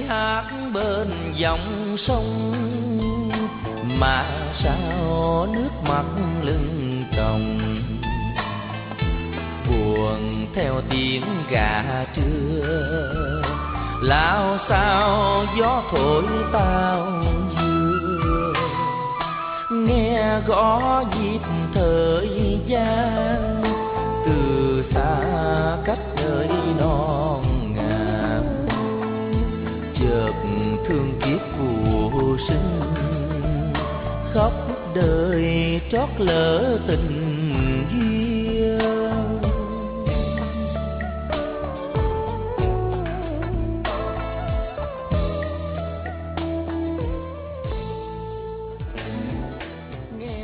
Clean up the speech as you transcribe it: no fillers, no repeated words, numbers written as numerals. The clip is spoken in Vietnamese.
hát bên dòng sông, mà sao nước mắt lưng tròng. Buồn theo tiếng gà trưa, lao sao gió thổi tao dưa. Nghe gõ nhịp thời gian, từ xa cách nơi non ngàn. Chợt thương kiếp vô sinh, khóc đời trót lỡ tình